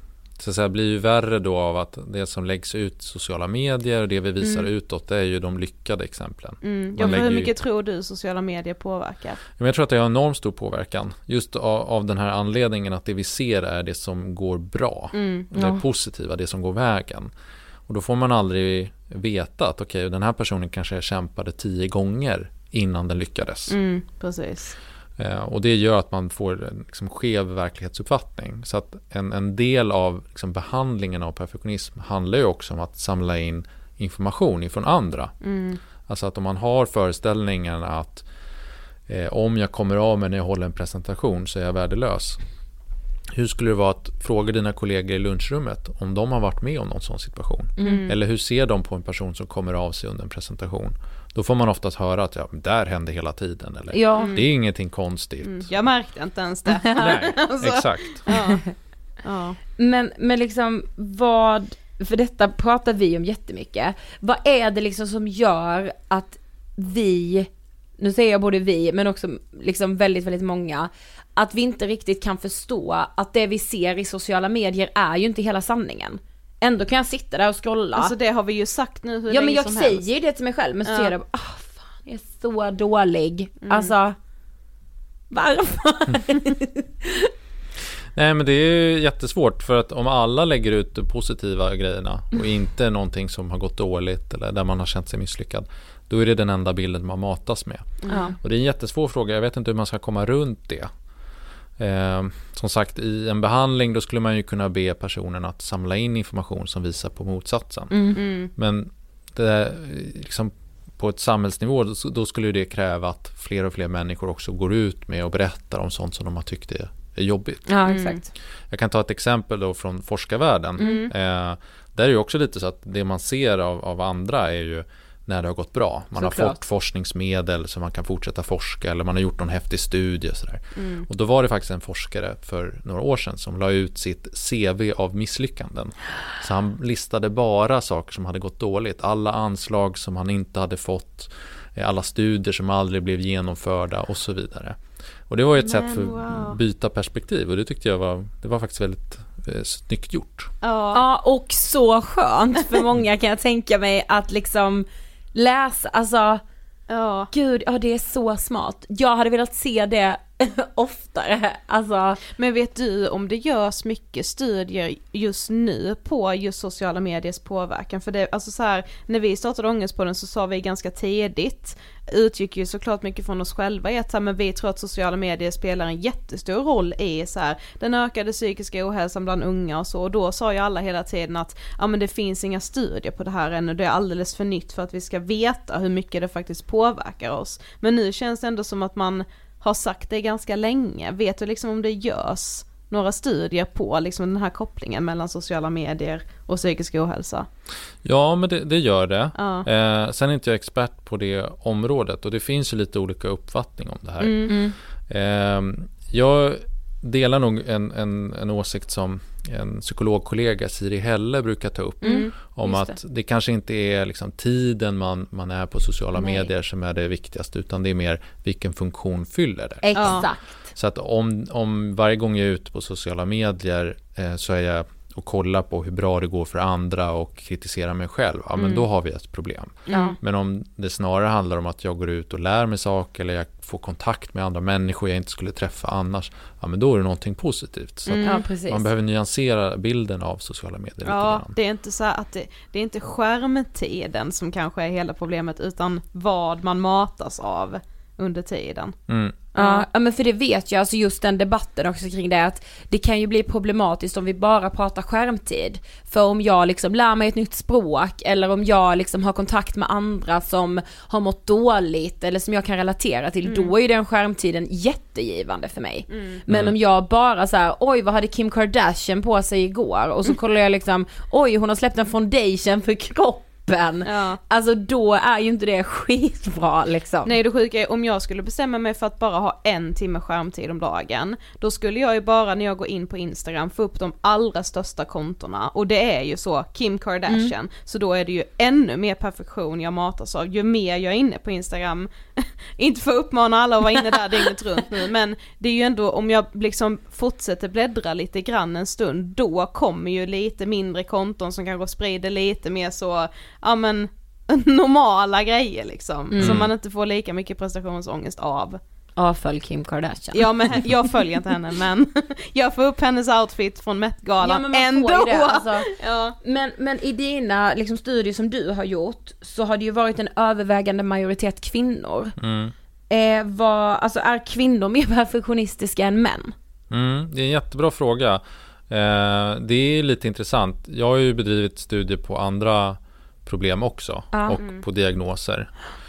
så att säga, blir ju värre då av att det som läggs ut i sociala medier och det vi visar utåt, det är ju de lyckade exemplen. Hur mycket tror du sociala medier påverkar? Jag tror att det har enormt stor påverkan. Just av den här anledningen att det vi ser är det som går bra. Det positiva, det som går vägen. Och då får man aldrig veta att okej, den här personen kanske kämpade 10 gånger innan den lyckades. Precis. Och det gör att man får en liksom skev verklighetsuppfattning. Så att en del av liksom behandlingen av perfektionism handlar ju också om att samla in information ifrån andra. Alltså att om man har föreställningen att om jag kommer av mig när jag håller en presentation så är jag värdelös. Hur skulle det vara att fråga dina kollegor i lunchrummet om de har varit med om någon sån situation? Eller hur ser de på en person som kommer av sig under en presentation? Då får man oftast höra att där händer hela tiden. Eller, det är ingenting konstigt. Jag märkte inte ens det. Nej, exakt. Ja. Men liksom för detta pratar vi om jättemycket. Vad är det liksom som gör att vi, nu säger jag både vi men också liksom väldigt, väldigt många, att vi inte riktigt kan förstå att det vi ser i sociala medier är ju inte hela sanningen. Ändå kan jag sitta där och scrolla. Alltså det har vi ju sagt nu hur men länge jag som säger helst. ju det till mig själv, men så ser jag fan, jag är så dålig. Alltså, varför? Nej, men det är jättesvårt, för att om alla lägger ut de positiva grejerna och inte någonting som har gått dåligt eller där man har känt sig misslyckad, då är det den enda bilden man matas med. Och det är en jättesvår fråga, jag vet inte hur man ska komma runt det. Som sagt, i en behandling då skulle man ju kunna be personen att samla in information som visar på motsatsen. Men det, liksom, på ett samhällsnivå då skulle det kräva att fler och fler människor också går ut med och berättar om sånt som de har tyckt är jobbigt. Ja, exakt. Jag kan ta ett exempel då från forskarvärlden. Där är ju också lite så att det man ser av andra är ju när det har gått bra. Man har fått forskningsmedel så man kan fortsätta forska, eller man har gjort någon häftig studie och sådär. Och då var det faktiskt en forskare för några år sedan som la ut sitt CV av misslyckanden. Så han listade bara saker som hade gått dåligt. Alla anslag som han inte hade fått, alla studier som aldrig blev genomförda och så vidare. Och det var ju ett sätt för att byta perspektiv, och det tyckte jag var faktiskt väldigt snyggt gjort. Ja, och så skönt för många kan jag tänka mig att liksom läsa, alltså gud, det är så smart. Jag hade velat se det oftare, alltså. Men vet du om det görs mycket studier just nu på just sociala mediers påverkan? För det, alltså så här, när vi startade Ångestpodden så sa vi ganska tidigt, utgick ju såklart mycket från oss själva i att men vi tror att sociala medier spelar en jättestor roll i så här, den ökade psykiska ohälsan bland unga och så, och då sa ju alla hela tiden att men det finns inga studier på det här ännu, det är alldeles för nytt för att vi ska veta hur mycket det faktiskt påverkar oss. Men nu känns det ändå som att man har sagt det ganska länge. Vet du liksom om det görs några studier på liksom den här kopplingen mellan sociala medier och psykisk ohälsa? Ja, men det gör det. Sen är inte jag expert på det området, och det finns ju lite olika uppfattning om det här. Jag delar nog en åsikt som en psykologkollega, Siri Helle, brukar ta upp om att det kanske inte är liksom tiden man är på sociala medier som är det viktigaste, utan det är mer vilken funktion fyller det. Exakt. Så att om varje gång jag är ute på sociala medier så är jag och kollar på hur bra det går för andra och kritiserar mig själv, men då har vi ett problem. Men om det snarare handlar om att jag går ut och lär mig saker, eller jag får kontakt med andra människor jag inte skulle träffa annars, men då är det någonting positivt. Så att man behöver nyansera bilden av sociala medier lite grann. Det är inte så att det är inte skärmtiden som kanske är hela problemet, utan vad man matas av under tiden. Ja, men för det vet jag, alltså just den debatten också kring det, att det kan ju bli problematiskt om vi bara pratar skärmtid. För om jag liksom lär mig ett nytt språk, eller om jag liksom har kontakt med andra som har mått dåligt eller som jag kan relatera till, då är den skärmtiden jättegivande för mig. Men om jag bara så här, oj, vad hade Kim Kardashian på sig igår? Och så kollar jag liksom, oj, hon har släppt en foundation för kroppen. kroppen. Ja. Alltså då är ju inte det skitbra liksom. Nej, det sjuka är om jag skulle bestämma mig för att bara ha 1 timme skärmtid om dagen, då skulle jag ju bara när jag går in på Instagram få upp de allra största kontona, och det är ju så, Kim Kardashian, så då är det ju ännu mer perfektion jag matas av ju mer jag är inne på Instagram. Inte för att uppmana alla att vara inne där dygnet runt nu, men det är ju ändå, om jag liksom fortsätter bläddra lite grann en stund, då kommer ju lite mindre konton som kanske sprider lite mer så, ja men normala grejer liksom, som man inte får lika mycket prestationsångest av. Avfölj Kim Kardashian. Ja, men jag följer inte henne, men jag får upp hennes outfit från Met-galan ändå. Det, alltså. Ja. Men i dina liksom, studier som du har gjort, så har det ju varit en övervägande majoritet kvinnor. Alltså, är kvinnor mer perfektionistiska än män? Det är en jättebra fråga. Det är lite intressant. Jag har ju bedrivit studier på andra problem också, och på diagnoser.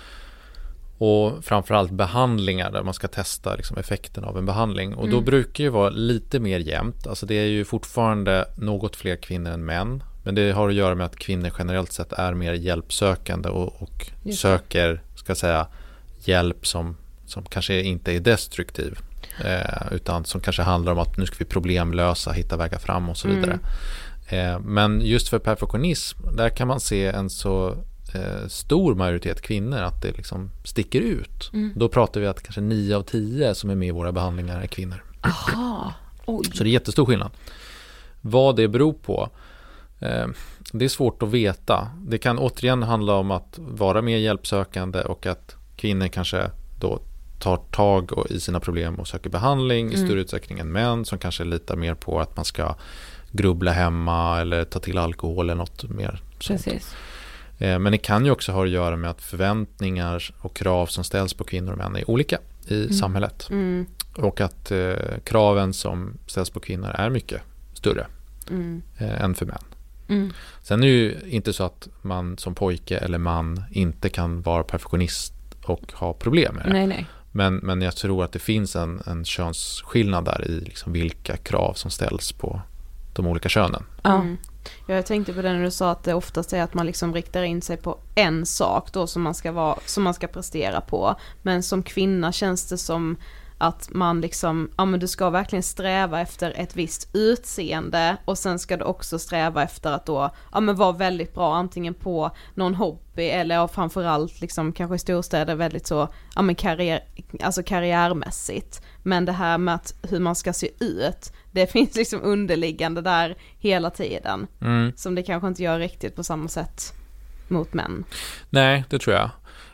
Och framförallt behandlingar där man ska testa liksom effekten av en behandling. Och då brukar ju vara lite mer jämnt. Alltså det är ju fortfarande något fler kvinnor än män. Men det har att göra med att kvinnor generellt sett är mer hjälpsökande och söker, ska säga, hjälp som kanske inte är destruktiv. Utan som kanske handlar om att nu ska vi problemlösa, hitta vägar fram och så vidare. Men just för perfektionism, där kan man se en så stor majoritet kvinnor att det liksom sticker ut. Då pratar vi att kanske 9 av 10 som är med i våra behandlingar är kvinnor. Aha. Oj. Så det är jättestor skillnad. Vad det beror på, det är svårt att veta. Det kan återigen handla om att vara mer hjälpsökande och att kvinnor kanske då tar tag i sina problem och söker behandling i större utsträckning än män som kanske litar mer på att man ska grubbla hemma eller ta till alkohol eller något mer sånt. Precis. Men det kan ju också ha att göra med att förväntningar och krav som ställs på kvinnor och män är olika i samhället. Och att kraven som ställs på kvinnor är mycket större än för män. Sen är det ju inte så att man som pojke eller man inte kan vara perfektionist och ha problem med det. Nej. Men jag tror att det finns en könsskillnad där i liksom vilka krav som ställs på de olika könen. Jag tänkte på det när du sa att det oftast är att man liksom riktar in sig på en sak då som man ska prestera på. Men som kvinna känns det som att man liksom, ja men du ska verkligen sträva efter ett visst utseende och sen ska du också sträva efter att då, ja men vara väldigt bra antingen på någon hobby eller framförallt liksom kanske i storstäder väldigt så, ja men karriärmässigt. Men det här med att hur man ska se ut, det finns liksom underliggande där hela tiden. Som det kanske inte gör riktigt på samma sätt mot män. Nej, det tror jag.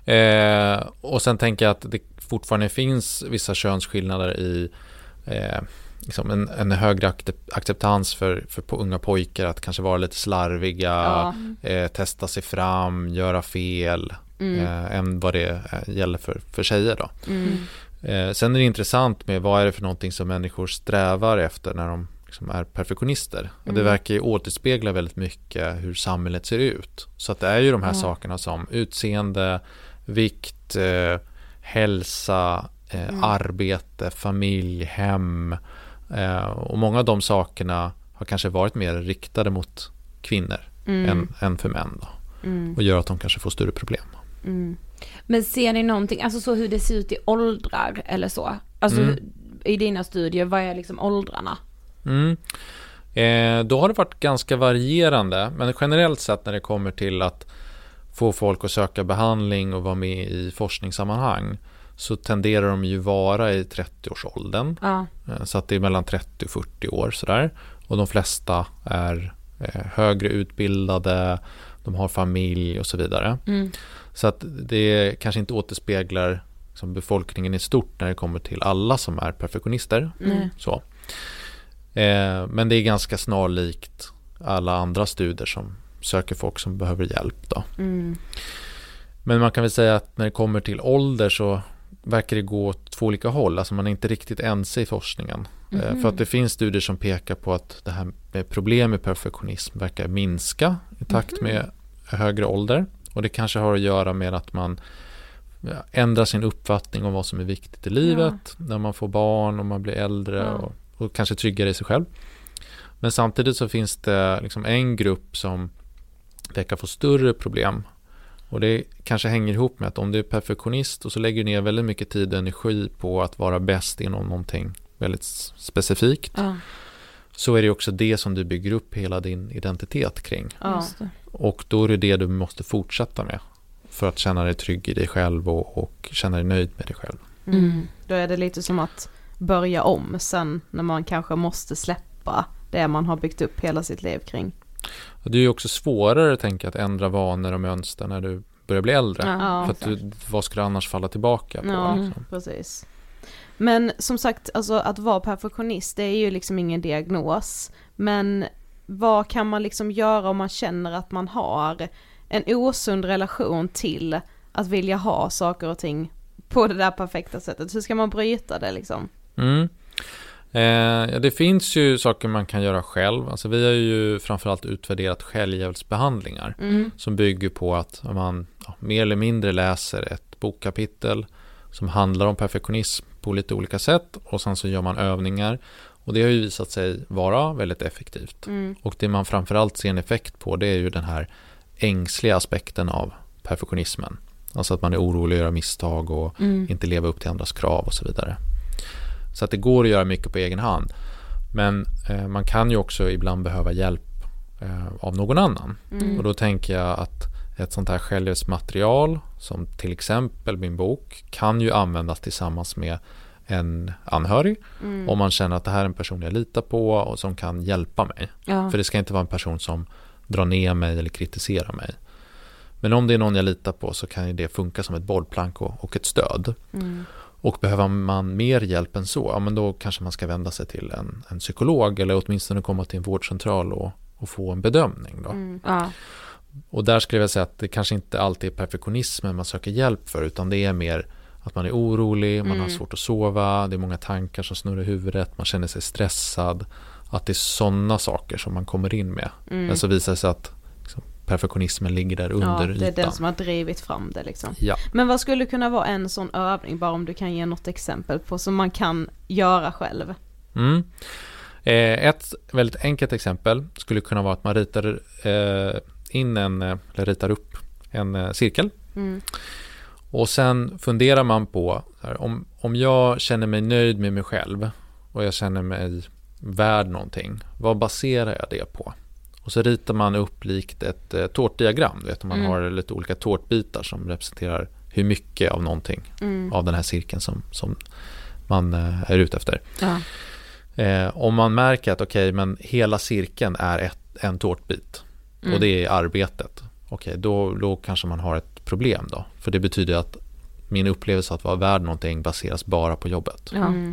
Och sen tänker jag att det fortfarande finns vissa könsskillnader i liksom en högre acceptans för unga pojkar att kanske vara lite slarviga, testa sig fram, göra fel än vad det gäller för tjejer då. Sen är det intressant med vad är det för någonting som människor strävar efter när de liksom är perfektionister. Och det verkar ju återspegla väldigt mycket hur samhället ser ut. Så att det är ju de här sakerna som utseende, vikt, hälsa, arbete, familj, hem. Och många av de sakerna har kanske varit mer riktade mot kvinnor än för män då. Och gör att de kanske får större problem. Men ser ni någonting, alltså så hur det ser ut i åldrar eller så? Alltså i dina studier, vad är liksom åldrarna? Då har det varit ganska varierande, men generellt sett när det kommer till att få folk att söka behandling och vara med i forskningssammanhang så tenderar de ju vara i 30-årsåldern. Så att det är mellan 30 och 40 år sådär. Och de flesta är högre utbildade, de har familj och så vidare. Så att det kanske inte återspeglar liksom befolkningen i stort när det kommer till alla som är perfektionister. Så. Men det är ganska snarlikt alla andra studier som söker folk som behöver hjälp då. Men man kan väl säga att när det kommer till ålder så verkar det gå åt 2 olika håll. Alltså man är inte riktigt ense i forskningen. För att det finns studier som pekar på att det här med problem med perfektionism verkar minska i takt med högre ålder. Och det kanske har att göra med att man ändrar sin uppfattning om vad som är viktigt i livet när man får barn och man blir äldre och kanske tryggare i sig själv. Men samtidigt så finns det liksom en grupp som verkar få större problem. Och det kanske hänger ihop med att om du är perfektionist och så lägger du ner väldigt mycket tid och energi på att vara bäst inom någonting väldigt specifikt, så är det också det som du bygger upp hela din identitet kring. Och då är det det du måste fortsätta med för att känna dig trygg i dig själv och känna dig nöjd med dig själv. Då är det lite som att börja om sen när man kanske måste släppa det man har byggt upp hela sitt liv kring. Och det är ju också svårare, tänker jag, att ändra vanor och mönster när du börjar bli äldre. För att vad ska du annars falla tillbaka på? Ja, precis. Men som sagt, alltså att vara perfektionist, det är ju liksom ingen diagnos. Men vad kan man liksom göra om man känner att man har en osund relation till att vilja ha saker och ting på det där perfekta sättet? Hur ska man bryta det liksom? Det finns ju saker man kan göra själv. Alltså vi har ju framförallt utvärderat självhjälpsbehandlingar som bygger på att man mer eller mindre läser ett bokkapitel som handlar om perfektionism på lite olika sätt och sen så gör man övningar. Och det har ju visat sig vara väldigt effektivt. Och det man framförallt ser en effekt på, det är ju den här ängsliga aspekten av perfektionismen. Alltså att man är orolig att göra misstag och inte leva upp till andras krav och så vidare. Så att det går att göra mycket på egen hand. Men man kan ju också ibland behöva hjälp av någon annan. Och då tänker jag att ett sånt här självhjälpsmaterial som till exempel min bok kan ju användas tillsammans med en anhörig om man känner att det här är en person jag litar på och som kan hjälpa mig. För det ska inte vara en person som drar ner mig eller kritiserar mig. Men om det är någon jag litar på så kan ju det funka som ett bollplank och ett stöd. Och behöver man mer hjälp än så, ja, men då kanske man ska vända sig till en psykolog eller åtminstone komma till en vårdcentral och få en bedömning då. Och där skulle jag säga att det kanske inte alltid är perfektionismen man söker hjälp för, utan det är mer att man är orolig, man har svårt att sova, det är många tankar som snurrar i huvudet, man känner sig stressad, att det är sådana saker som man kommer in med. Men så visar det sig att liksom, perfektionismen ligger där under ytan. Det är den som har drivit fram det liksom. Ja. Men vad skulle kunna vara en sån övning, bara om du kan ge något exempel på som man kan göra själv? Ett väldigt enkelt exempel skulle kunna vara att man ritar upp en cirkel. Och sen funderar man på om jag känner mig nöjd med mig själv och jag känner mig värd någonting, vad baserar jag det på? Och så ritar man upp likt ett tårtdiagram, du vet, man har lite olika tårtbitar som representerar hur mycket av någonting av den här cirkeln som man är ute efter. Om man märker att men hela cirkeln är en tårtbit och det är arbetet, då kanske man har ett problem då. För det betyder att min upplevelse att vara värd någonting baseras bara på jobbet.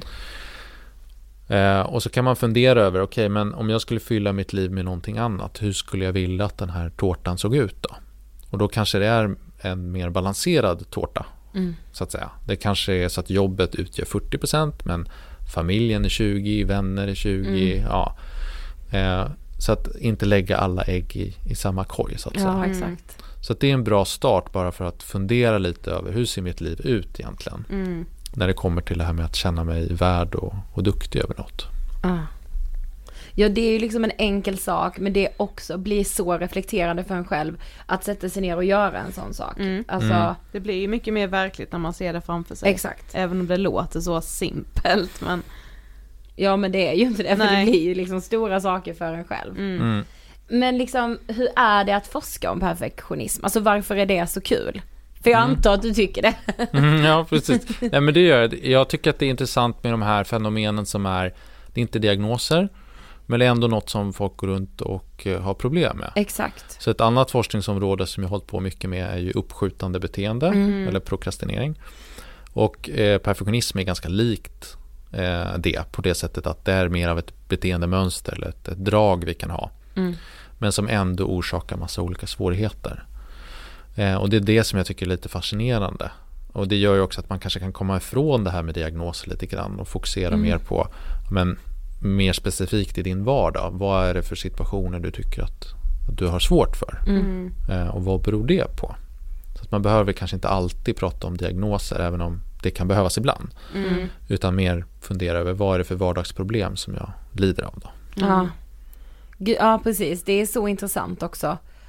Och så kan man fundera över, men om jag skulle fylla mitt liv med någonting annat, hur skulle jag vilja att den här tårtan såg ut då? Och då kanske det är en mer balanserad tårta, så att säga. Det kanske är så att jobbet utgör 40%, men familjen är 20%, vänner är 20%, så att inte lägga alla ägg i samma korg, så att säga. Exakt. Så att det är en bra start bara för att fundera lite över hur ser mitt liv ut egentligen. När det kommer till det här med att känna mig värd och duktig över något. Ja, det är ju liksom en enkel sak, men det också blir så reflekterande för en själv att sätta sig ner och göra en sån sak. Det blir ju mycket mer verkligt när man ser det framför sig. Exakt. Även om det låter så simpelt, men... Ja, men det är ju inte det, för det blir ju liksom stora saker för en själv. Men liksom, hur är det att forska om perfektionism? Alltså varför är det så kul? För jag antar att du tycker det. Ja, precis. Ja, men det gör jag. Jag tycker att det är intressant med de här fenomenen som det är inte diagnoser, men det är ändå något som folk går runt och har problem med. Exakt. Så ett annat forskningsområde som jag har hållit på mycket med är ju uppskjutande beteende eller prokrastinering. Och perfektionism är ganska likt det på det sättet att det är mer av ett beteendemönster eller ett drag vi kan ha. Men som ändå orsakar massa olika svårigheter. Och det är det som jag tycker är lite fascinerande. Och det gör ju också att man kanske kan komma ifrån det här med diagnoser lite grann och fokusera mer på, men mer specifikt i din vardag. Vad är det för situationer du tycker att du har svårt för? Och vad beror det på? Så att man behöver kanske inte alltid prata om diagnoser, även om det kan behövas ibland. Utan mer fundera över vad är det för vardagsproblem som jag lider av då. Ja, precis. Det är så intressant också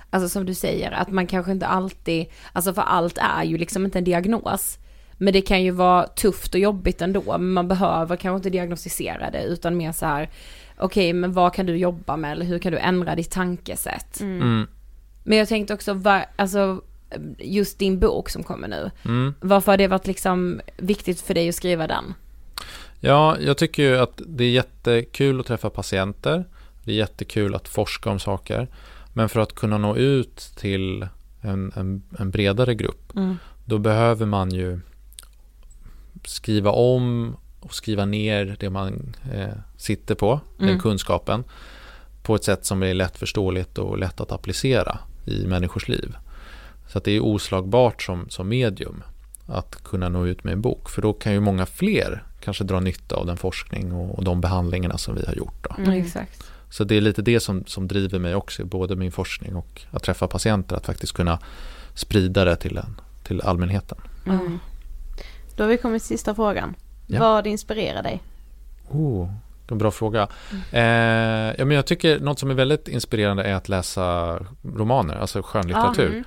alltså som du säger, att man kanske inte alltid, alltså för allt är ju liksom inte en diagnos. Men det kan ju vara tufft och jobbigt ändå, men man behöver kanske inte diagnostisera det, utan mer så här: okej, men vad kan du jobba med, eller hur kan du ändra ditt tankesätt? Men jag tänkte också, alltså just din bok som kommer nu, varför har det varit liksom viktigt för dig att skriva den? Ja, jag tycker ju att det är jättekul att träffa patienter, det är jättekul att forska om saker, men för att kunna nå ut till en bredare grupp, då behöver man ju skriva om och skriva ner det man sitter på, den kunskapen, på ett sätt som är lättförståeligt och lätt att applicera i människors liv. Så att det är oslagbart som medium att kunna nå ut med en bok, för då kan ju många fler kanske dra nytta av den forskning och de behandlingarna som vi har gjort då. Exakt. Så det är lite det som driver mig också, både min forskning och att träffa patienter, att faktiskt kunna sprida det till allmänheten. Då har vi kommit till sista frågan. Ja. Vad inspirerar dig? Det är en bra fråga. Ja, men jag tycker något som är väldigt inspirerande är att läsa romaner, alltså skönlitteratur.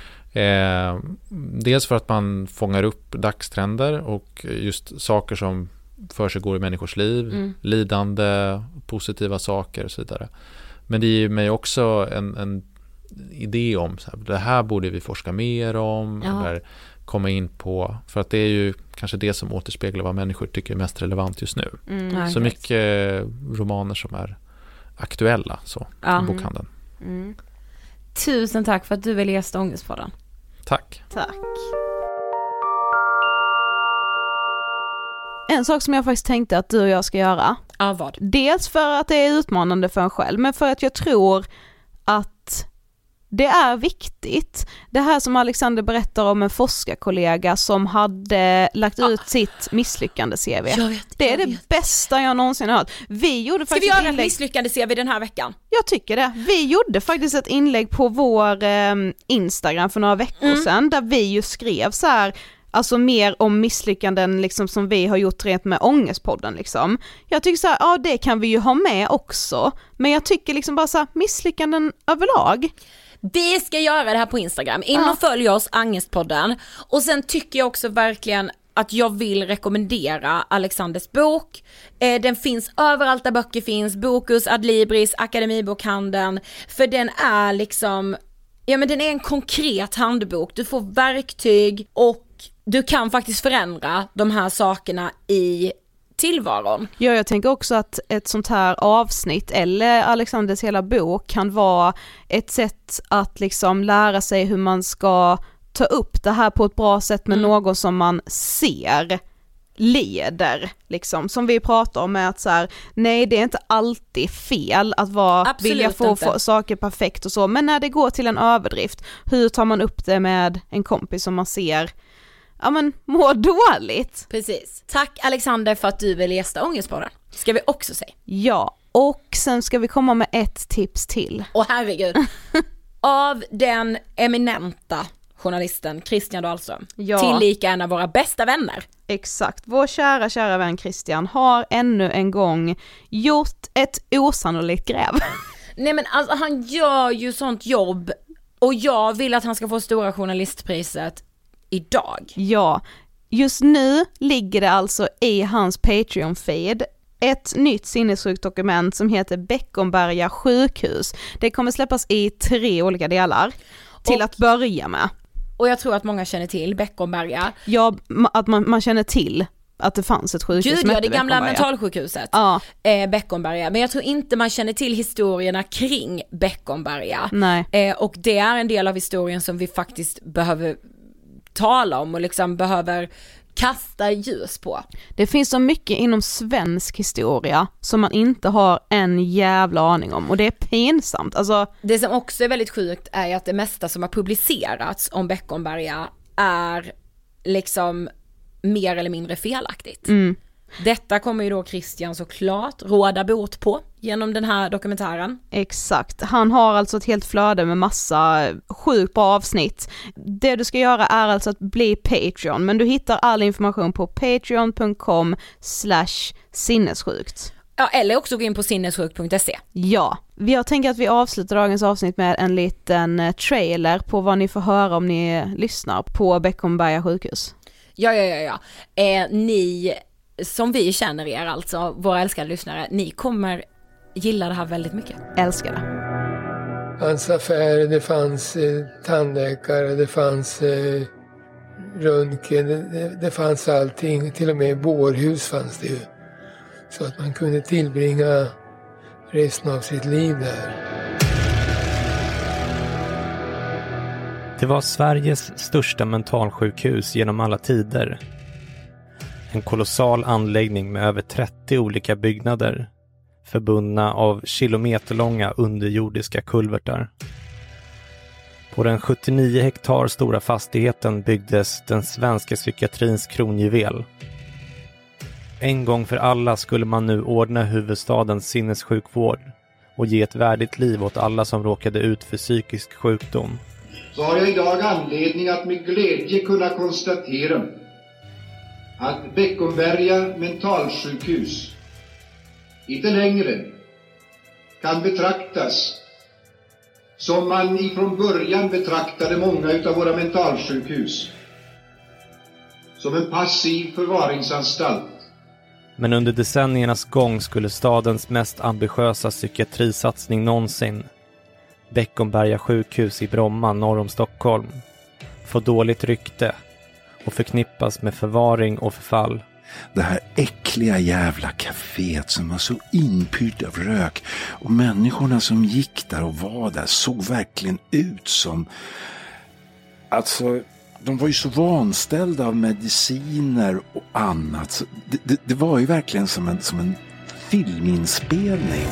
Dels för att man fångar upp dagstrender och just saker som för sig går i människors liv, lidande, positiva saker och så vidare. Men det ger mig också en idé om så här, det här borde vi forska mer om, eller komma in på, för att det är ju kanske det som återspeglar vad människor tycker är mest relevant just nu. Så mycket romaner som är aktuella så, i bokhandeln. Tusen tack för att du ville gästa Ångestpodden. Tack. En sak som jag faktiskt tänkte att du och jag ska göra. Ja, vad? Dels för att det är utmanande för en själv, men för att jag tror att det är viktigt. Det här som Alexander berättar om en forskarkollega som hade lagt ut sitt misslyckande-CV. Det är det bästa jag någonsin har hört. Vi gjorde faktiskt Ska vi göra ett misslyckande-CV den här veckan? Jag tycker det. Vi gjorde faktiskt ett inlägg på vår Instagram för några veckor sedan, där vi ju skrev så här, alltså mer om misslyckanden liksom, som vi har gjort rent med Ångestpodden liksom. Jag tycker så här, ja, det kan vi ju ha med också. Men jag tycker liksom bara så här, misslyckanden överlag. Vi ska göra det här på Instagram. In och följ oss, Ångestpodden. Och sen tycker jag också verkligen att jag vill rekommendera Alexanders bok. Den finns överallt där böcker finns. Bokus, Adlibris, Akademibokhandeln. För den är liksom, ja men den är en konkret handbok. Du får verktyg och du kan faktiskt förändra de här sakerna i tillvaron. Ja, jag tänker också att ett sånt här avsnitt eller Alexanders hela bok kan vara ett sätt att liksom lära sig hur man ska ta upp det här på ett bra sätt med någon som man ser leder liksom, som vi pratar om, med att så här, nej, det är inte alltid fel att vilja få saker perfekt och så, men när det går till en överdrift, hur tar man upp det med en kompis som man ser mår dåligt? Precis. Tack Alexander för att du vill gästa Ångestpodden. Ska vi också säga. Ja, och sen ska vi komma med ett tips till. Åh herregud. Av den eminenta journalisten Christian Dahlström. Tillika en av våra bästa vänner. Exakt. Vår kära vän Christian har ännu en gång gjort ett osannolikt gräv. Nej men alltså, han gör ju sånt jobb och jag vill att han ska få stora journalistpriset idag. Ja, just nu ligger det alltså i hans Patreon-feed ett nytt sinnessjukt dokument som heter Beckomberga sjukhus. Det kommer släppas i 3 olika delar till att börja med. Och jag tror att många känner till Beckomberga. Ja, att man känner till att det fanns ett sjukhus. Gud, ja, det gamla mentalsjukhuset. Beckomberga. Men jag tror inte man känner till historierna kring Beckomberga. Nej. Och det är en del av historien som vi faktiskt behöver tala om och liksom behöver kasta ljus på. Det finns så mycket inom svensk historia som man inte har en jävla aning om, och det är pinsamt. Alltså, det som också är väldigt sjukt är att det mesta som har publicerats om Beckomberga är liksom mer eller mindre felaktigt. Detta kommer ju då Christian såklart råda bot på genom den här dokumentären. Exakt. Han har alltså ett helt flöde med massa sjukt bra avsnitt. Det du ska göra är alltså att bli Patreon, men du hittar all information på patreon.com/sinnessjukt. Ja, eller också gå in på sinnessjuk.se. Ja, jag tänker att vi avslutar dagens avsnitt med en liten trailer på vad ni får höra om ni lyssnar på Beckomberga sjukhus. Ja. Ni som vi känner er, alltså våra älskade lyssnare, ni kommer gilla det här väldigt mycket. Älskar det. Det fanns affärer, det fanns tandläkare, det fanns röntgen, det fanns allting, till och med bårhus fanns det ju. Så att man kunde tillbringa resten av sitt liv där. Det var Sveriges största mentalsjukhus genom alla tider. En kolossal anläggning med över 30 olika byggnader, förbundna av kilometerlånga underjordiska kulvertar. På den 79 hektar stora fastigheten byggdes den svenska psykiatrins kronjuvel. En gång för alla skulle man nu ordna huvudstadens sinnessjukvård och ge ett värdigt liv åt alla som råkade ut för psykisk sjukdom. Så har jag idag anledning att med glädje kunna konstatera att Beckomberga mentalsjukhus inte längre kan betraktas som man ifrån början betraktade många utav våra mentalsjukhus, som en passiv förvaringsanstalt. Men under decenniernas gång skulle stadens mest ambitiösa psykiatrisatsning någonsin, Beckomberga sjukhus i Bromma norr om Stockholm, få dåligt rykte och förknippas med förvaring och förfall. Det här äckliga jävla kaféet som var så inpyrt av rök, och människorna som gick där och var där såg verkligen ut som... Alltså, de var ju så vanställda av mediciner och annat. Så det var ju verkligen som en filminspelning.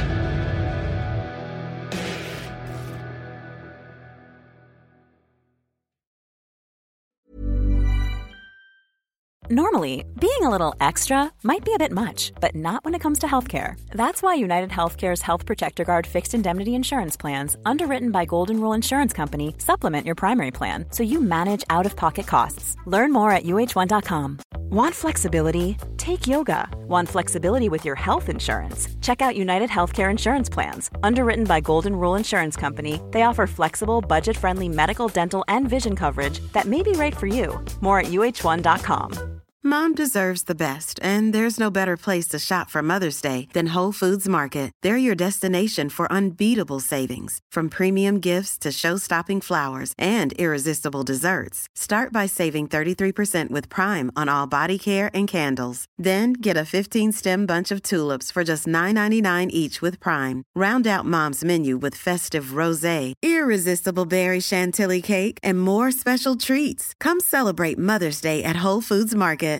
Normally, being a little extra might be a bit much, but not when it comes to healthcare. That's why United Healthcare's Health Protector Guard fixed indemnity insurance plans, underwritten by Golden Rule Insurance Company, supplement your primary plan so you manage out-of-pocket costs. Learn more at uh1.com. Want flexibility? Take yoga. Want flexibility with your health insurance? Check out United Healthcare Insurance Plans. Underwritten by Golden Rule Insurance Company, they offer flexible, budget-friendly medical, dental, and vision coverage that may be right for you. More at uh1.com. Mom deserves the best, and there's no better place to shop for Mother's Day than Whole Foods Market. They're your destination for unbeatable savings, from premium gifts to show-stopping flowers and irresistible desserts. Start by saving 33% with Prime on all body care and candles. Then get a 15-stem bunch of tulips for just $9.99 each with Prime. Round out Mom's menu with festive rosé, irresistible berry chantilly cake, and more special treats. Come celebrate Mother's Day at Whole Foods Market.